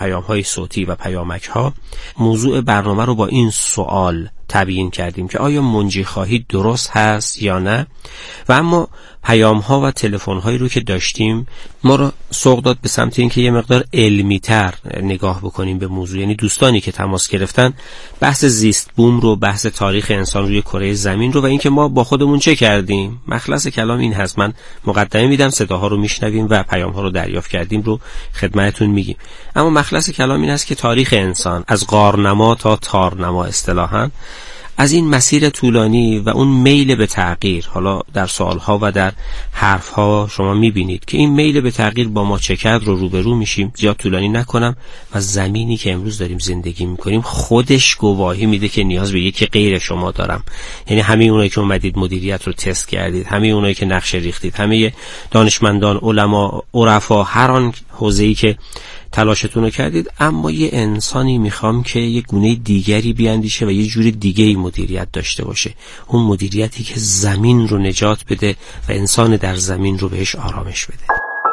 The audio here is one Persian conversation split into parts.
پیام‌های صوتی و پیامک‌ها، موضوع برنامه رو با این سوال تبیین کردیم که آیا منجی خواهی درست هست یا نه، و اما پیام‌ها و تلفن‌هایی رو که داشتیم ما رو سوق داد به سمت اینکه یه مقدار علمی‌تر نگاه بکنیم به موضوع. یعنی دوستانی که تماس گرفتن بحث زیست بوم رو، بحث تاریخ انسان روی کره زمین رو و اینکه ما با خودمون چه کردیم. مخلص کلام این هست، من مقدمه میدم، صداها رو میشنویم و پیام‌ها رو دریافت کردیم رو خدمتتون میگیم. اما مخلص کلام این هست که تاریخ انسان از غارنما تا تارنما اصطلاحاً از این مسیر طولانی و اون میل به تغییر، حالا در سوالها و در حرفها شما میبینید که این میل به تغییر با ما چه کرد رو روبرو میشیم. زیاد طولانی نکنم و زمینی که امروز داریم زندگی میکنیم خودش گواهی میده که نیاز به یکی غیر شما دارم. یعنی همه اونایی که اومدید مدیریت رو تست کردید، همه اونایی که نقشه ریختید، همه دانشمندان، علما، عرفا، هر آن حوزه‌ای که تلاشتون رو کردید، اما یه انسانی میخوام که یه گونه دیگری بیاندیشه و یه جور دیگه‌ای مدیریت داشته باشه. اون مدیریتی که زمین رو نجات بده و انسان در زمین رو بهش آرامش بده.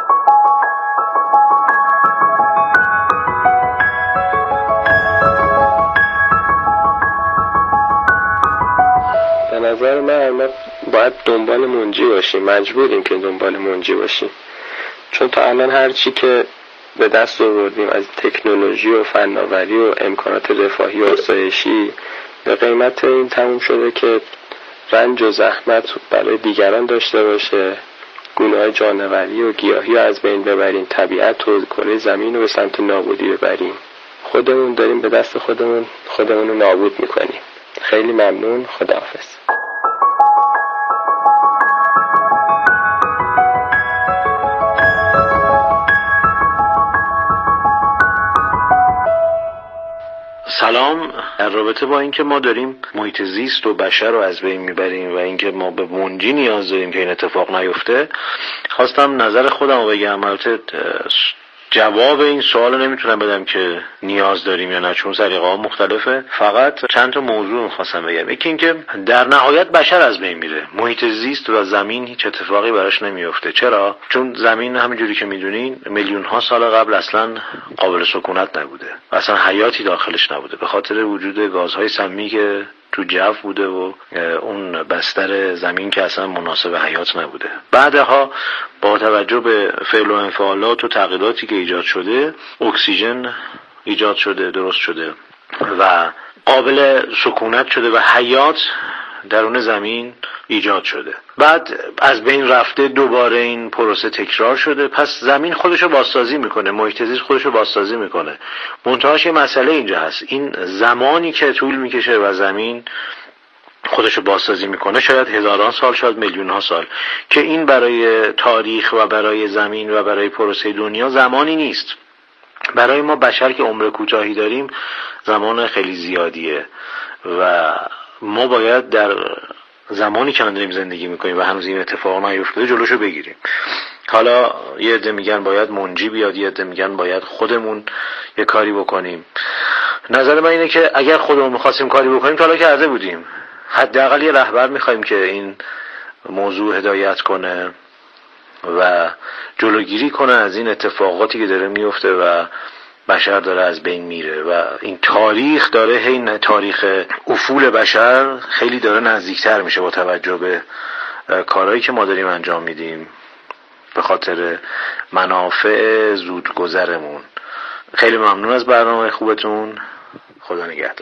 به نظر من ما باید دنبال منجی باشیم، مجبوریم که دنبال منجی باشیم، چون تا الان هر چی که به دست آوردیم از تکنولوژی و فناوری و امکانات رفاهی و آسایشی به قیمت این تموم شده که رنج و زحمت برای دیگران داشته باشه، گونه‌های جانوری و گیاهی رو از بین ببریم، طبیعت و کره زمین رو به سمت نابودی ببریم. خودمون داریم به دست خودمون رو نابود میکنیم. خیلی ممنون، خداحافظ. سلام. در رابطه با اینکه ما داریم محیط زیست و بشر رو از بین میبریم و اینکه ما به منجی نیاز داریم که این اتفاق نیفته، خواستم نظر خودم رو بگم. البته جواب این سوال رو نمیتونم بدم که نیاز داریم یا نه، چون سلیقه ها مختلفه. فقط چند تا موضوع میخواستم بگم. یکی اینکه در نهایت بشر از بین میره، محیط زیست و زمین هیچ اتفاقی براش نمیفته. چرا؟ چون زمین همونجوری که میدونین میلیون ها سال قبل اصلا قابل سکونت نبوده، اصلا حیاتی داخلش نبوده، به خاطر وجود گازهای سمی که تو جو بوده و اون بستر زمین که اصلا مناسب حیات نبوده. بعدها با توجه به فعل و انفعالات و تغییراتی که ایجاد شده، اکسیژن ایجاد شده، درست شده و قابل سکونت شده و حیات درون زمین ایجاد شده. بعد از بین رفته، دوباره این پروسه تکرار شده. پس زمین خودشو بازسازی میکنه، محیط زیست خودشو بازسازی میکنه. منتهاش یه مسئله اینجا هست، این زمانی که طول میکشه و زمین خودشو بازسازی میکنه، شاید هزاران سال، شاید میلیون ها سال، که این برای تاریخ و برای زمین و برای پروسه دنیا زمانی نیست. برای ما بشر که عمر کوتاهی داریم زمان خیلی زیادیه و ما باید در زمانی که داریم زندگی میکنیم و هنوز این اتفاق نیفتاده جلوشو بگیریم. حالا یه عده میگن باید منجی بیاد، یه عده میگن باید خودمون یه کاری بکنیم. نظر من اینه که اگر خودمون میخواستیم کاری بکنیم تا حالا کرده بودیم. حداقل یه رهبر میخوایم که این موضوع هدایت کنه و جلوگیری کنه از این اتفاقاتی که داره میفته و بشر داره از بین میره و این تاریخ داره، این تاریخ افول بشر خیلی داره نزدیکتر میشه با توجه به کارهایی که ما داریم انجام میدیم به خاطر منافع زودگذرمون. خیلی ممنون از برنامه خوبتون. خدا نگهدار.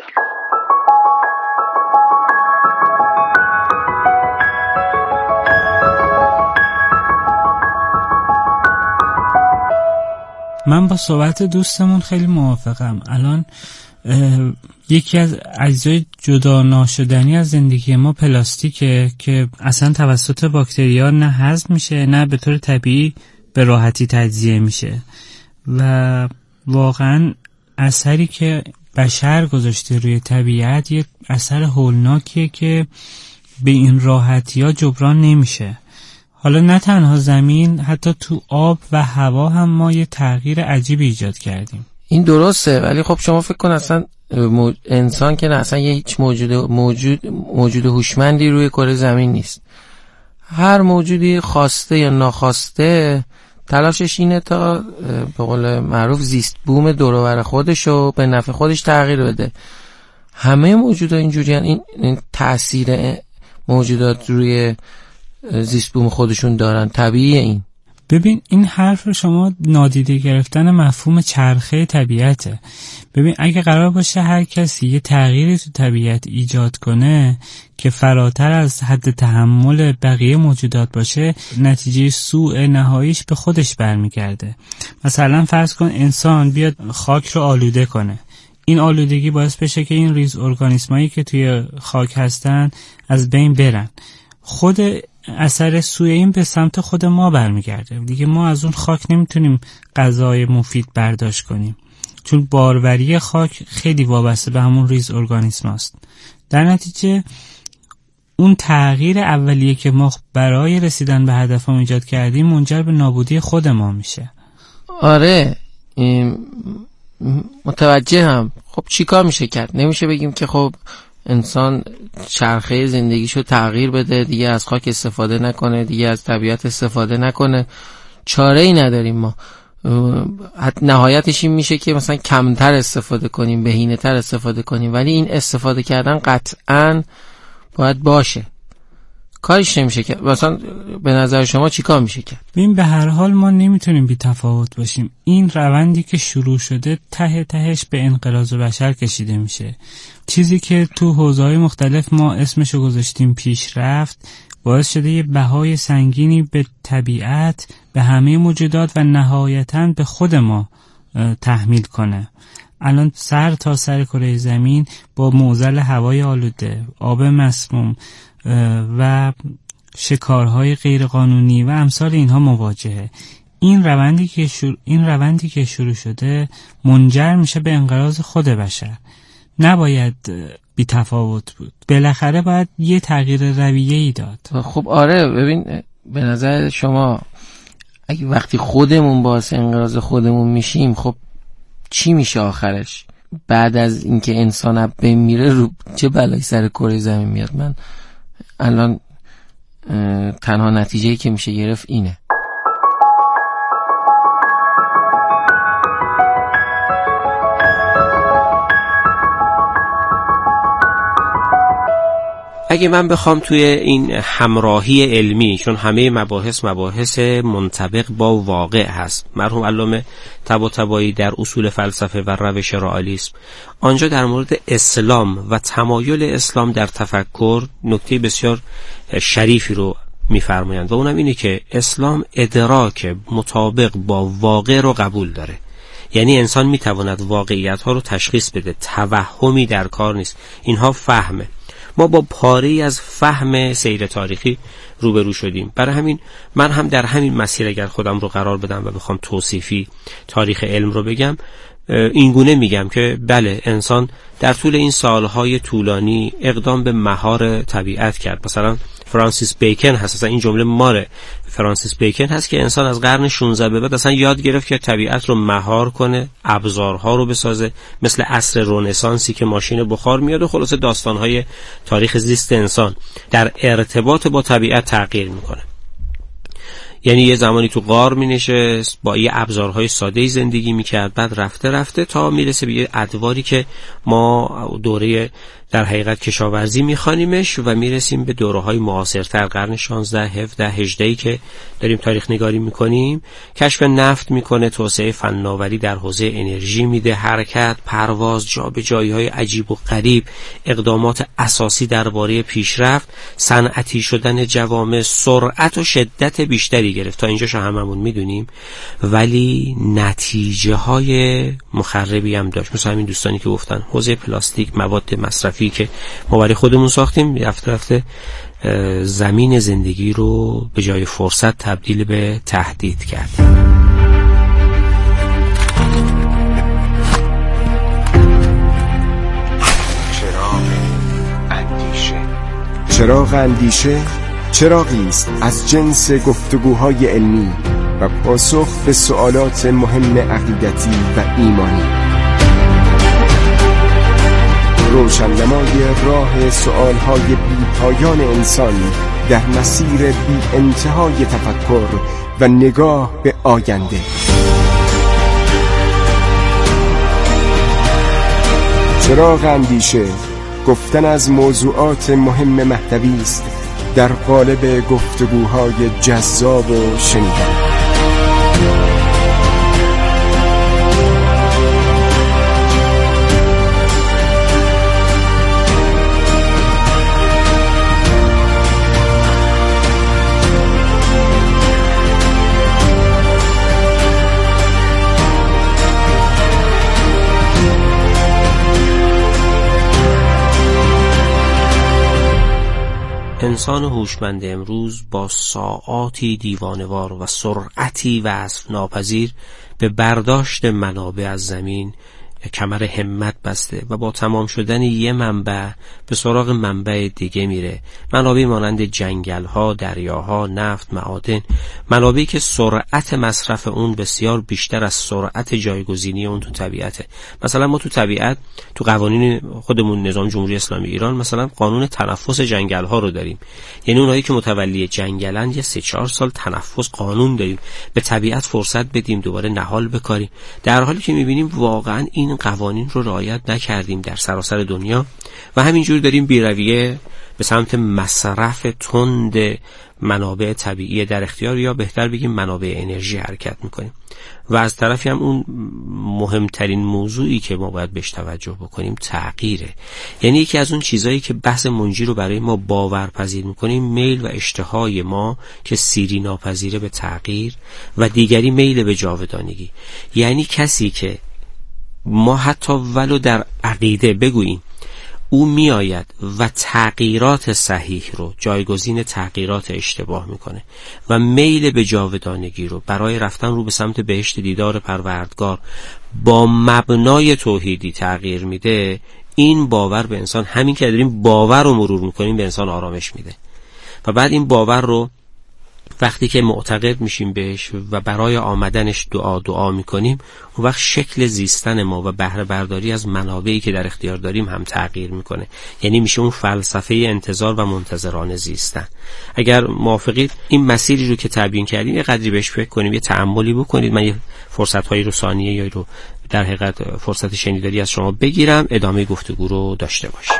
من با صحبت دوستمون خیلی موافقم. الان یکی از اجزای جدا ناشدنی از زندگی ما پلاستیکه که اصلا توسط باکتریا نه هضم میشه نه به طور طبیعی به راحتی تجزیه میشه و واقعا اثری که بشر گذاشته روی طبیعت یه اثر هولناکیه که به این راحتی ها جبران نمیشه. حالا نه تنها زمین، حتی تو آب و هوا هم ما یه تغییر عجیبی ایجاد کردیم. این درسته، ولی خب شما فکر کن اصلا انسان که اصلا هیچ موجود هوشمندی روی کره زمین نیست. هر موجودی خواسته یا ناخواسته تلاشش اینه تا به قول معروف زیست بوم دور و بر خودشو به نفع خودش تغییر بده. همه موجودات اینجوریان. این تأثیر موجودات روی زیست بوم خودشون دارن، طبیعیه این. ببین این حرف شما نادیده گرفتن مفهوم چرخه طبیعته. ببین اگه قرار باشه هر کسی یه تغییری تو طبیعت ایجاد کنه که فراتر از حد تحمل بقیه موجودات باشه، نتیجه سوء نهاییش به خودش برمیگرده. مثلا فرض کن انسان بیاد خاک رو آلوده کنه. این آلودگی باعث بشه که این ریز ارگانیسمایی که توی خاک هستن از بین برن. خود اثر سوی این به سمت خود ما برمیگرده دیگه. ما از اون خاک نمیتونیم غذای مفید برداشت کنیم، چون باروری خاک خیلی وابسته به همون ریز ارگانیسم است. در نتیجه اون تغییر اولیه که ما برای رسیدن به هدفمون ایجاد کردیم منجر به نابودی خود ما میشه. آره متوجهم. خب چیکار میشه کرد؟ نمیشه بگیم که خب انسان چرخه زندگیشو تغییر بده، دیگه از خاک استفاده نکنه، دیگه از طبیعت استفاده نکنه. چاره ای نداریم ما. نهایتش این میشه که مثلا کمتر استفاده کنیم، بهینه تر استفاده کنیم، ولی این استفاده کردن قطعاً باید باشه. کارش نمیشه کرد. مثلا به نظر شما چی کار میشه کرد؟ ببین به هر حال ما نمیتونیم بی تفاوت باشیم. این روندی که شروع شده ته تهش به انقراض بشر کشیده میشه. چیزی که تو حوزه‌های مختلف ما اسمشو گذاشتیم پیشرفت، باعث شده یه بهای سنگینی به طبیعت، به همه موجودات و نهایتاً به خود ما تحمیل کنه. الان سر تا سر کره زمین با معضل هوای آلوده، آب مسموم و شکارهای غیرقانونی و امثال اینها مواجهه. این روندی که شروع شده منجر میشه به انقراض خود بشر. نباید بی تفاوت بود. بالاخره باید یه تغییر رویه‌ای داد. خب آره ببین به نظر شما اگه وقتی خودمون باعث انقراض خودمون میشیم، خب چی میشه آخرش؟ بعد از اینکه انسان بمیره رو چه بلایی سر کره زمین میاد؟ من الان تنها نتیجه‌ای که میشه گرفت اینه. اگه من بخوام توی این همراهی علمی، چون همه مباحث منطبق با واقع هست، مرحوم علامه طباطبایی در اصول فلسفه و روش رئالیسم آنجا در مورد اسلام و تمایل اسلام در تفکر نکته بسیار شریفی رو می‌فرمایند و اونم اینه که اسلام ادراک مطابق با واقع رو قبول داره. یعنی انسان میتواند واقعیت‌ها رو تشخیص بده، توهمی در کار نیست. اینها فهمه. ما با پاره‌ای از فهم سیر تاریخی روبرو شدیم. برای همین من هم در همین مسیر اگر خودم رو قرار بدم و بخوام توصیفی تاریخ علم رو بگم، اینگونه میگم که بله انسان در طول این سالهای طولانی اقدام به مهار طبیعت کرد. مثلا فرانسیس بیکن هست، مثلا این جمله ماره فرانسیس بیکن هست که انسان از قرن 16 به بعد اصلا یاد گرفت که طبیعت رو مهار کنه، ابزارها رو بسازه، مثل عصر رنسانسی که ماشین بخار میاد و خلاص داستانهای تاریخ زیست انسان در ارتباط با طبیعت تغییر میکنه. یعنی یه زمانی تو غار می نشست، با یه ابزارهای ساده‌ای زندگی میکرد، بعد رفته تا میرسه به یه ادواری که ما دوره در حقیقت کشاورزی میخوانیمش و میرسیم به دوره‌های معاصرتر، قرن 16، 17، 18 که داریم تاریخ نگاری میکنیم. کشف نفت میکنه، توسعه فناوری در حوزه انرژی میده، حرکت، پرواز، جابجایی‌های عجیب و غریب، اقدامات اساسی درباره پیشرفت، صنعتی شدن جوامع، سرعت و شدت بیشتری گرفت. تا اینجاشو هممون میدونیم، ولی نتیجه های مخربی هم داشت. مثلا همین دوستانی که گفتن حوزه پلاستیک، مواد مصرفی که ما برای خودمون ساختیم، رفته زمین زندگی رو به جای فرصت تبدیل به تهدید کرد. چراغ اندیشه چراغی است از جنس گفتگوهای علمی و پاسخ به سوالات مهم عقیدتی و ایمانی. روشن‌نمای راه سوالهای بی‌پایان انسان در مسیر بی انتهای تفکر و نگاه به آینده. چراغ اندیشه، گفتن از موضوعات مهم مهدوی است در قالب گفتگوهای جذاب و شنیدنی. انسان هوشمند امروز با ساعاتی دیوانوار و سرعتی وصف ناپذیر به برداشت منابع از زمین کمر همت بسته و با تمام شدن یه منبع به سراغ منبع دیگه میره. منابع مانند جنگل‌ها، دریاها، نفت، معادن، منابعی که سرعت مصرف اون بسیار بیشتر از سرعت جایگزینی اون تو طبیعته. مثلا ما تو طبیعت، تو قوانین خودمون نظام جمهوری اسلامی ایران، مثلا قانون تنفس جنگل‌ها رو داریم. یعنی اونایی که متولی جنگلن یه 3-4 سال تنفس قانون داریم. به طبیعت فرصت بدیم دوباره نهال بکاریم. در حالی که می‌بینیم واقعاً این قوانین رو رعایت نکردیم در سراسر دنیا و همینجور داریم بی‌رویه به سمت مصرف تند منابع طبیعی در اختیار، یا بهتر بگیم منابع انرژی حرکت میکنیم. و از طرفی هم اون مهمترین موضوعی که ما باید بهش توجه بکنیم تغییره. یعنی یکی از اون چیزایی که بحث منجی رو برای ما باورپذیر میکنیم میل و اشتهای ما که سیری ناپذیره به تغییر و دیگری میل به جاودانگی. یعنی کسی که ما حتی ولو در عقیده بگوییم او میآید و تغییرات صحیح رو جایگزین تغییرات اشتباه میکنه و میل به جاودانگی رو برای رفتن رو به سمت بهشت دیدار پروردگار با مبنای توحیدی تغییر میده، این باور به انسان، همین که داریم باور رو مرور میکنیم، به انسان آرامش میده. و بعد این باور رو وقتی که معتقد میشیم بهش و برای آمدنش دعا میکنیم، اون وقت شکل زیستن ما و بهره برداری از منابعی که در اختیار داریم هم تغییر میکنه. یعنی میشه اون فلسفه انتظار و منتظرانه زیستن. اگر موافقید این مسیری رو که تبیین کردیم یه قدری بهش فکر کنیم، یه تأملی بکنید. من یه فرصت‌هایی رو ثانیه یا رو در حقیقت فرصت شنیداری از شما بگیرم، ادامه گفتگو رو داشته باشیم.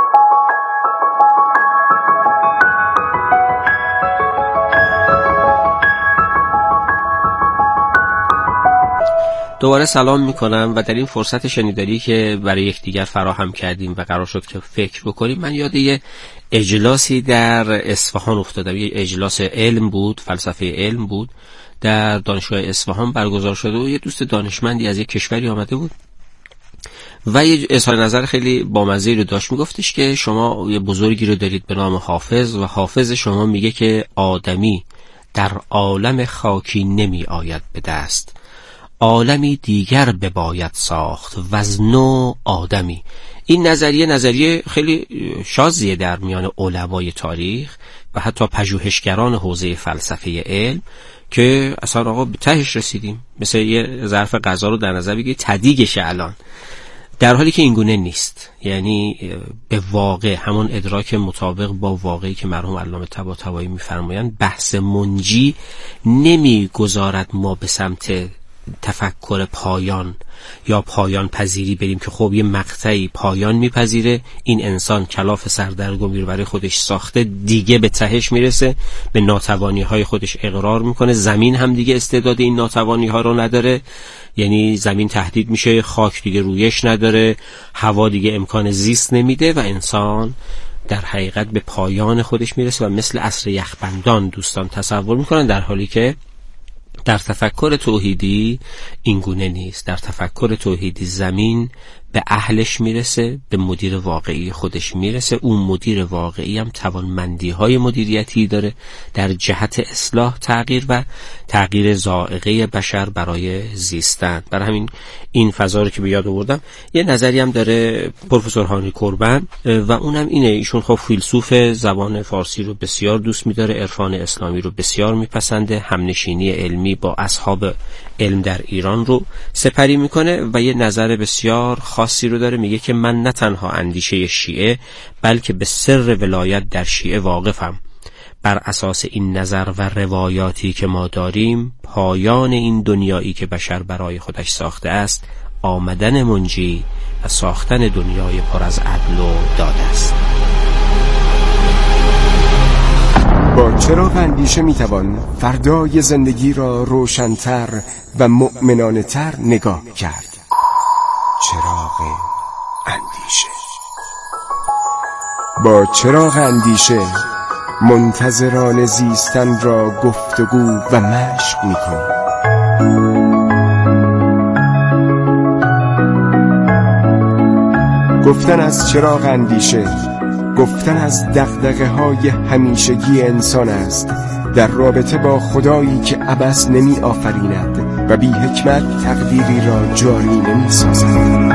دوباره سلام میکنم و در این فرصت شنیداری که برای یکدیگر فراهم کردیم و قرار شد که فکر بکنیم، من یاد یه اجلاسی در اصفهان افتادم. یه اجلاس علم بود، فلسفه علم بود، در دانشگاه اصفهان برگزار شده و یه دوست دانشمندی از یه کشوری آمده بود و یه اظهار نظر خیلی بامزه‌ای رو داشت. میگفتش که شما یه بزرگی رو دارید به نام حافظ و حافظ شما میگه که آدمی در عالم خاکی نمی آید به دست، عالمی دیگر بباید ساخت و از نو آدمی. این نظریه خیلی شاذیه در میان علمای تاریخ و حتی پژوهشگران حوزه فلسفه علم که اصلا آقا به تهش رسیدیم. مثل یه ظرف غذا رو در نظر بگیرید تدیگشه الان، در حالی که اینگونه نیست. یعنی به واقع همون ادراک مطابق با واقعی که مرحوم علامه طباطبایی می‌فرمایند، بحث منجی نمی‌گذارد ما به سمت تفکر پایان یا پایان پذیری بریم که خب یه مقطعی پایان میپذیره، این انسان کلاف سردرگمی رو برای خودش ساخته، دیگه به تهش میرسه، به ناتوانی های خودش اقرار میکنه. زمین هم دیگه استعداد این ناتوانی ها رو نداره، یعنی زمین تهدید میشه، خاک دیگه رویش نداره، هوا دیگه امکان زیست نمیده و انسان در حقیقت به پایان خودش میرسه و مثل عصر یخبندان دوستان تصور میکنن، در حالی که در تفکر توحیدی اینگونه نیست. در تفکر توحیدی زمین به اهلش میرسه، به مدیر واقعی خودش میرسه. اون مدیر واقعی هم توانمندی های مدیریتی داره در جهت اصلاح تغییر و تغییر ذائقه بشر برای زیستن. برای همین این فضا رو که به یاد آوردم، یه نظری هم داره پروفسور هانری کوربن و اونم اینه، ایشون خب فیلسوف زبان فارسی رو بسیار دوست می‌داره، عرفان اسلامی رو بسیار میپسنده، همنشینی علمی با اصحاب علم در ایران رو سپری میکنه و یه نظر بسیار خاصی رو داره. میگه که من نه تنها اندیشه شیعه بلکه به سر ولایت در شیعه واقفم. بر اساس این نظر و روایاتی که ما داریم، پایان این دنیایی که بشر برای خودش ساخته است آمدن منجی و ساختن دنیای پر از عدل و داد است. با چراغ اندیشه میتوان فردای زندگی را روشن‌تر و مؤمنانه‌تر نگاه کرد. چراغ اندیشه. با چراغ اندیشه منتظران زیستن را گفتگو و مشق می‌کنیم. گفتن از چراغ اندیشه، گفتن از دغدغه‌های همیشگی انسان است در رابطه با خدایی که عبث نمی آفریند و بی حکمت تقدیری را جاری نمی سازد.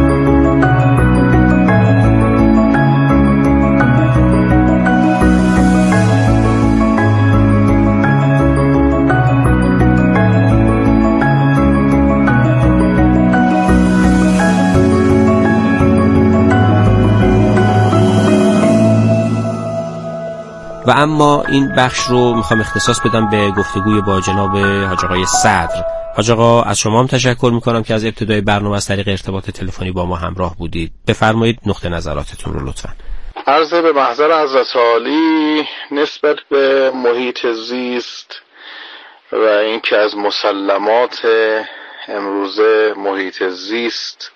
و اما این بخش رو میخوام اختصاص بدم به گفتگوی با جناب حاج آقای صدر. حاج آقا، از شما هم تشکر میکنم که از ابتدای برنامه از طریق ارتباط تلفنی با ما همراه بودید. بفرمایید نقطه نظراتتون رو لطفاً. عرض به محضر حضرت عالی نسبت به محیط زیست و اینکه از مسلمات امروزه محیط زیست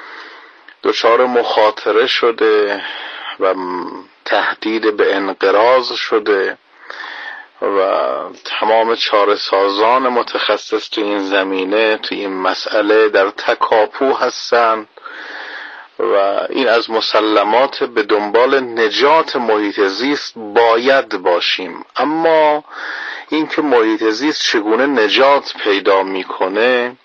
دچار مخاطره شده و تهدید به انقراض شده و تمام چاره‌سازان متخصص تو این زمینه تو این مسئله در تکاپو هستند و این از مسلمات به دنبال نجات محیط زیست باید باشیم. اما اینکه محیط زیست چگونه نجات پیدا میکنه،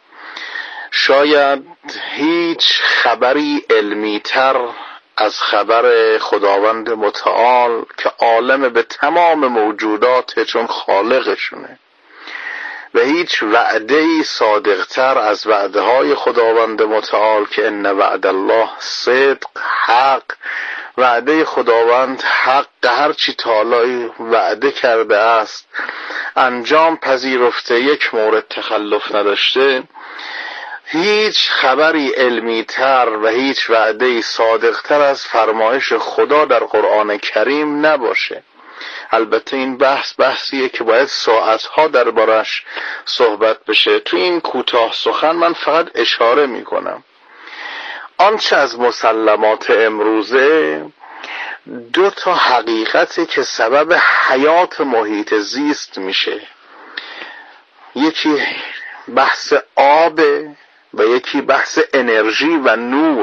شاید هیچ خبری علمی‌تر از خبر خداوند متعال که عالم به تمام موجودات چون خالقشونه و هیچ وعده‌ای صادقتر از وعده‌های خداوند متعال که ان وعد الله صدق، حق. وعده خداوند حق، هرچی تعالی وعده کرده است انجام پذیرفته، یک مورد تخلف نداشته. هیچ خبری علمی تر و هیچ وعده‌ای صادق تر از فرمایش خدا در قرآن کریم نباشه. البته این بحثیه که باید ساعتها دربارش صحبت بشه. تو این کوتاه سخن من فقط اشاره میکنم آنچه از مسلمات امروزه دو تا حقیقتی که سبب حیات محیط زیست میشه، یکی بحث آب و یکی بحث انرژی و نور.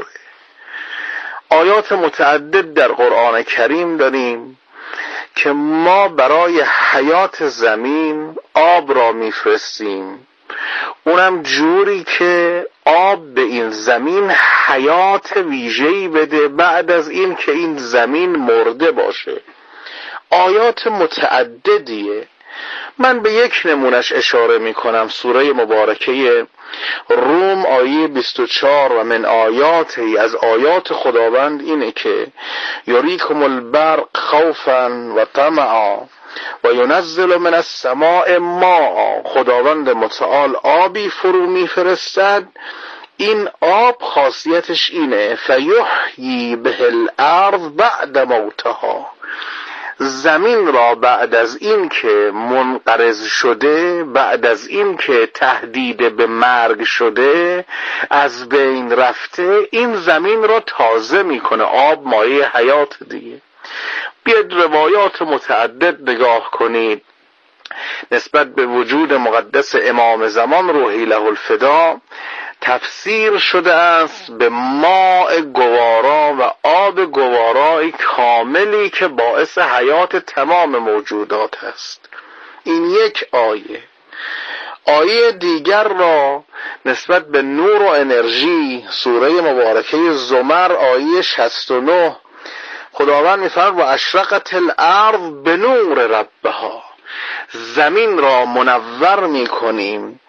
آیات متعدد در قرآن کریم داریم که ما برای حیات زمین آب را میفرستیم، اونم جوری که آب به این زمین حیات ویژه‌ای بده بعد از این که این زمین مرده باشه. آیات متعددیه. من به یک نمونش اشاره میکنم. سوره مبارکه روم آیه 24 و من آیاته، از آیات خداوند اینه که یریکم البرق خوفا و طمعا و ینزل من السماء ماء. خداوند متعال آبی فرو میفرستد، این آب خاصیتش اینه فیحیی به الارض بعد موتها، زمین را بعد از این که منقرض شده، بعد از این که تهدید به مرگ شده، از بین رفته، این زمین را تازه میکنه. آب مایه حیات دیگه. بیاید روایات متعدد نگاه کنید نسبت به وجود مقدس امام زمان روحی له الفدا. تفسیر شده است به ماء گوارا و آب گوارای کاملی که باعث حیات تمام موجودات است. این یک آیه. آیه دیگر را نسبت به نور و انرژی سوره مبارکه زمر آیه 69 خداوند می‌فرماید و اشرقت الارض بنور ربها، زمین را منور می‌کنیم،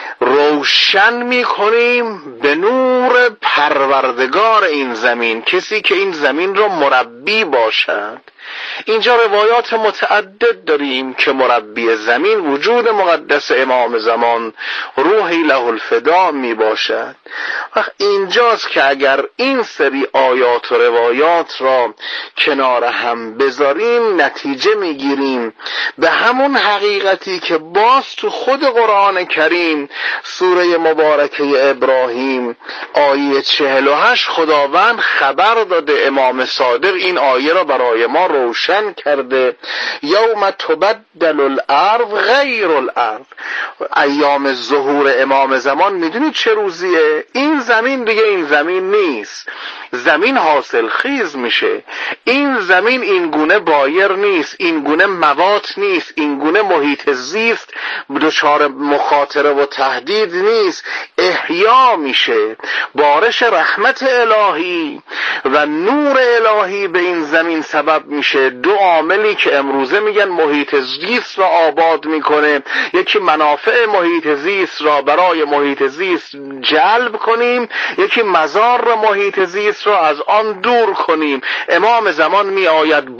روشن می‌کنیم به نور پروردگار این زمین، کسی که این زمین را مربی باشد. اینجا روایات متعدد داریم که مربی زمین وجود مقدس امام زمان روحی له الفدا می باشد. وقت اینجاست که اگر این سری آیات و روایات را کنار هم بذاریم نتیجه میگیریم به همون حقیقتی که باز تو خود قرآن کریم سوره مبارکه ابراهیم آیه 48 خداوند خبر داده، امام صادق این آیه را برای ما روشن کرده، یوم تبدل الارض غیر الارض. ایام ظهور امام زمان میدونید چه روزیه؟ این زمین دیگه این زمین نیست، زمین حاصل خیز میشه. این زمین این گونه بایر نیست، این گونه مواد نیست، این گونه محیط زیست دچار مخاطره و تهدید نیست، احیا میشه. بارش رحمت الهی و نور الهی به این زمین سبب میشه. دو عاملی که امروزه میگن محیط زیست را آباد میکنه، یکی منافع محیط زیست را برای محیط زیست جلب کنیم، یکی مضار محیط زیست را از آن دور کنیم. امام زمان می آید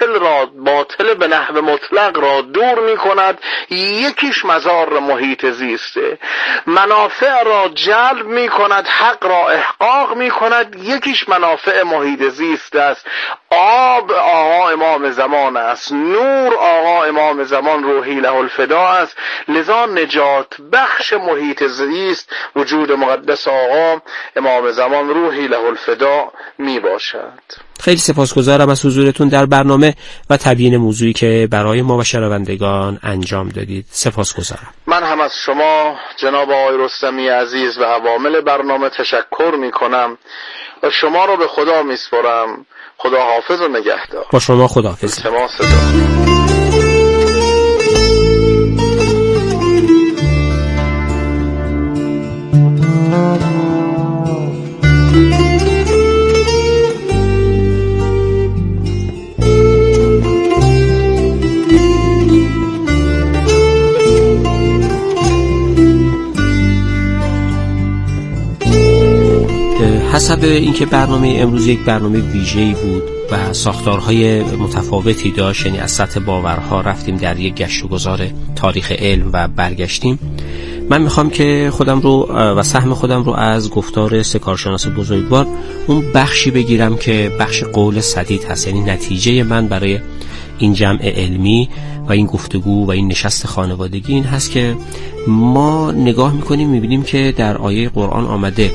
باطل به نحو مطلق را دور می کند، یکیش مضار محیط زیسته. منافع را جلب می کند، حق را احقاق می کند، یکیش منافع محیط زیست است. آب آقا امام زمان است، نور آقا امام زمان روحی له الفدا است. لذا نجات بخش محیط زیست وجود مقدس آقا امام زمان روحی له الفدا می باشد. خیلی سپاسگزارم از حضورتون در برنامه و تبیین موضوعی که برای ما و شنوندگان انجام دادید. سپاسگزارم. من هم از شما جناب آقای رستمی عزیز و عوامل برنامه تشکر می کنم و شما رو به خدا می سپارم. خدا حافظ و نگهدار. با شما خدا حافظ. حسب اینکه برنامه امروز یک برنامه ویژه‌ای بود و ساختارهای متفاوتی داشت، یعنی از سطح باورها رفتیم در یک گشت و گذار تاریخ علم و برگشتیم، من میخوام که خودم رو و سهم خودم رو از گفتار سه کارشناس بزرگوار اون بخشی بگیرم که بخش قول سدید هست، یعنی نتیجه من برای این جمع علمی و این گفتگو و این نشست خانوادگی این هست که ما نگاه میکنیم میبینیم که در آیه قرآن آمده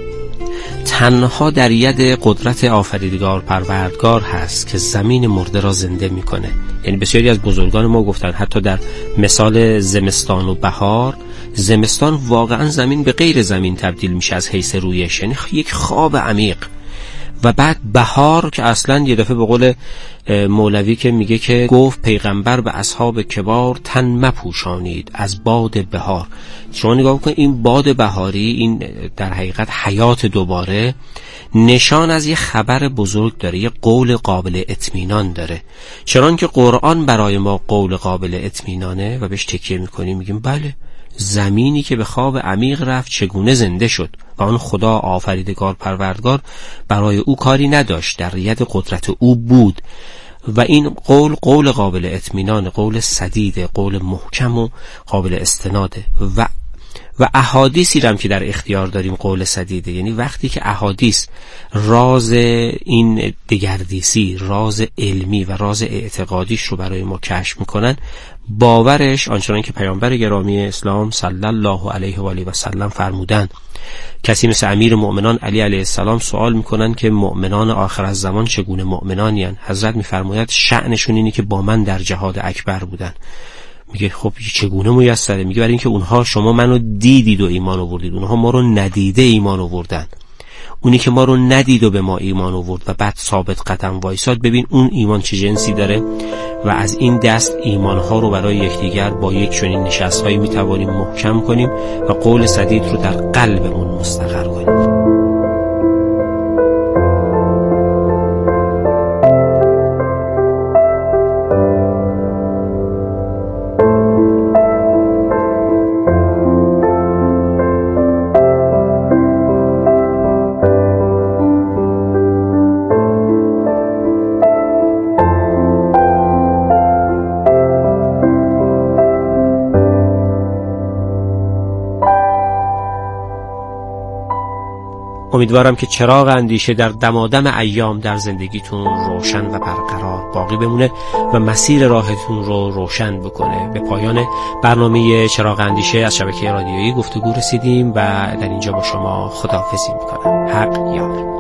تنها در ید قدرت آفریدگار پروردگار هست که زمین مرده را زنده میکنه. یعنی بسیاری از بزرگان ما گفتن حتی در مثال زمستان و بهار، زمستان واقعا زمین به غیر زمین تبدیل میشه از حیث رویش، یعنی یک خواب عمیق. و بعد بهار که اصلا یه دفعه به قول مولوی که میگه که گفت پیغمبر به اصحاب کبار تن مپوشانید از باد بهار. شما نگاه کنید این باد بهاری، این در حقیقت حیات دوباره، نشان از یه خبر بزرگ داره، یه قول قابل اطمینان داره. چرا که قرآن برای ما قول قابل اطمینانه و بهش تکیه میکنیم میگیم بله، زمینی که به خواب عمیق رفت چگونه زنده شد و آن خدا آفریدگار پروردگار برای او کاری نداشت، در ید قدرت او بود. و این قول قابل اطمینان، قول سدید، قول محکم و قابل استناده. و احادیثی هم که در اختیار داریم قول سدیده، یعنی وقتی که احادیث راز این دگردیسی، راز علمی و راز اعتقادیش رو برای ما کشف میکنن، باورش آنچنان که پیامبر گرامی اسلام صلی الله علیه و آله و سلم فرمودن. کسی مثل امیر مؤمنان علی علیه السلام سوال میکنن که مؤمنان آخر الزمان چگونه مؤمنانیان؟ حضرت میفرماید شأنشون اینه که با من در جهاد اکبر بودن. میگه خب چگونه میسره؟ میگه برای اینکه اونها شما منو دیدید و ایمان آوردید، اونها ما رو ندیده ایمان آوردن. اونی که ما رو ندید و به ما ایمان آورد و بعد ثابت قدم وایساد، ببین اون ایمان چه جنسی داره. و از این دست ایمانها رو برای یکدیگر با یک چنین نشست‌هایی میتوانیم محکم کنیم و قول سدید رو در قلبمون مستقر کنیم. امیدوارم که چراغ اندیشه در دمادم ایام در زندگیتون روشن و برقرار باقی بمونه و مسیر راهتون رو روشن بکنه. به پایان برنامه چراغ اندیشه از شبکه رادیویی گفتگو رسیدیم و در اینجا با شما خداحافظی میکنم. حق یار.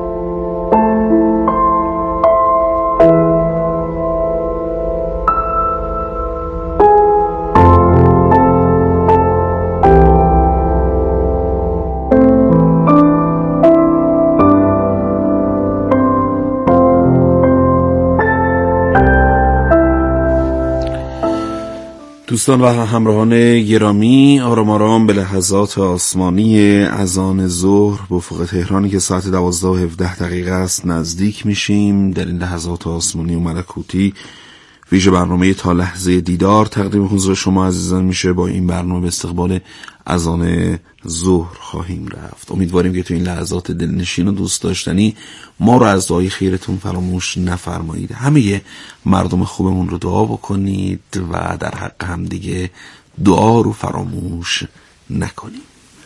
دوستان و همراهان گرامی، آرام آرام به لحظات آسمانی اذان ظهر به افق تهرانی که ساعت 12:17 است نزدیک میشیم. در این لحظات آسمانی و ملکوتی ویژه برنامه تا لحظه دیدار تقدیم حضور شما عزیزان میشه. با این برنامه به استقبال اذان ظهر خواهیم رفت. امیدواریم که تو این لحظات دلنشین و دوست داشتنی ما رو از دعای خیرتون فراموش نفرمایید. همه مردم خوبمون رو دعا بکنید و در حق هم دیگه دعا رو فراموش نکنید.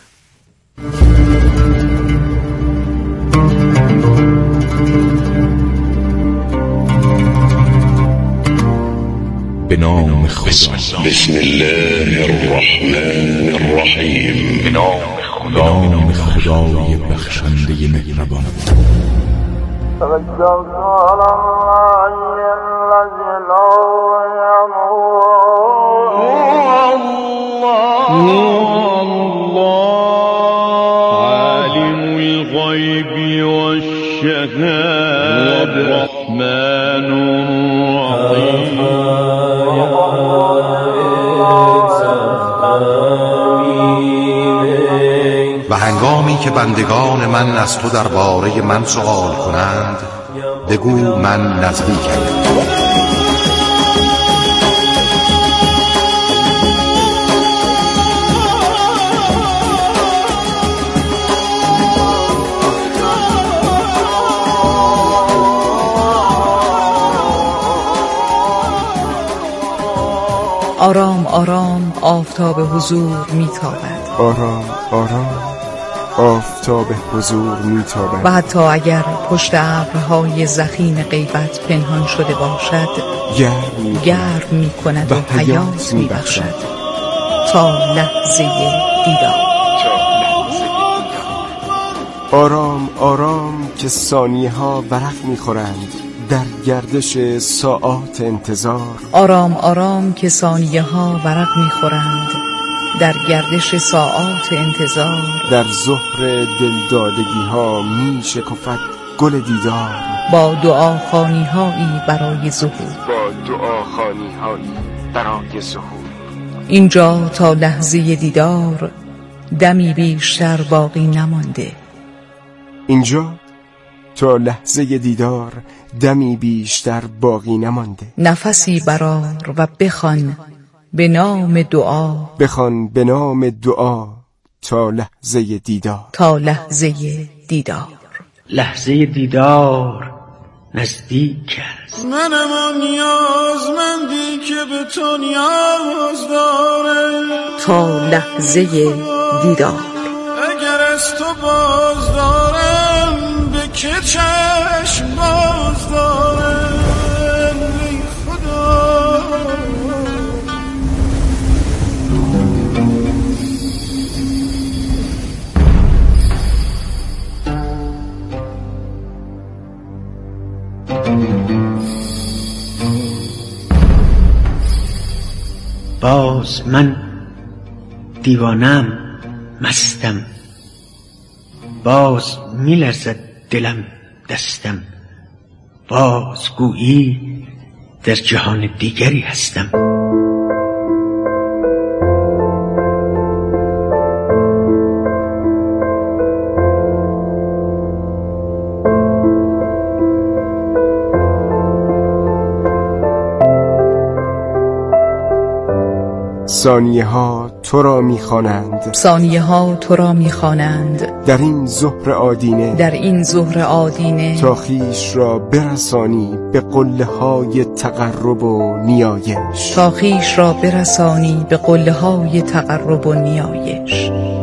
به نام خدا. بسم الله الرحمن الرحیم. به نام خدای بخشنده مهربان. عالم الغیب والشهادة الرحمن الرحیم. و هنگامی که بندگان من از تو درباره من سؤال کنند بگو من نزدیکم. آرام آرام آفتاب حضور میتابد. آرام آرام آفتاب حضور میتابد. و حتی اگر پشت ابرهای ضخیم غیبت پنهان شده باشد گرم میکند و حیات میبخشد تا لحظه دیدار. آرام آرام که ثانیه ها ورق میخورند در گردش ساعات انتظار. آرام آرام که ثانیه ها ورق میخورند در گردش ساعات انتظار. در ظهر دلدادگی ها می شکفد گل دیدار. با دعاخوانی هایی برای ظهور. اینجا تا لحظه دیدار دمی بیشتر باقی نمانده. اینجا تا لحظه دیدار دمی بیشتر باقی نمانده. نفسی برار و بخوان به نام دعا. بخوان به نام دعا تا لحظه دیدار. تا لحظه دیدار. لحظه دیدار نزدیک است. منم آن نیازمندی که به تو نیاز داره. تا لحظه دیدار. اگر از تو باز دارم به که چشم باز دارم ای خدا. باز من دیوانم مستم. باز میلرزد دلم دستم. باز گویی در جهان دیگری هستم. ثانیه ها تو را میخوانند. ثانیه ها تو را میخوانند. در این ظهر آدینه. در این ظهر آدینه. تا خویش را برسانی به قله های تقرب و نیایش. تا خویش را برسانی به قله های تقرب و نیایش.